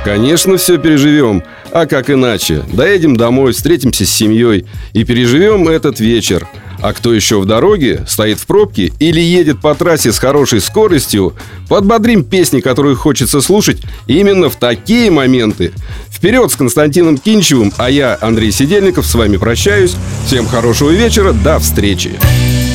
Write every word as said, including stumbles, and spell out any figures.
Конечно, все переживем. А как иначе? Доедем домой, встретимся с семьей и переживем этот вечер. А кто еще в дороге, стоит в пробке или едет по трассе с хорошей скоростью, подбодрим песни, которые хочется слушать именно в такие моменты. Вперед с Константином Кинчевым, а я, Андрей Сидельников, с вами прощаюсь. Всем хорошего вечера, до встречи.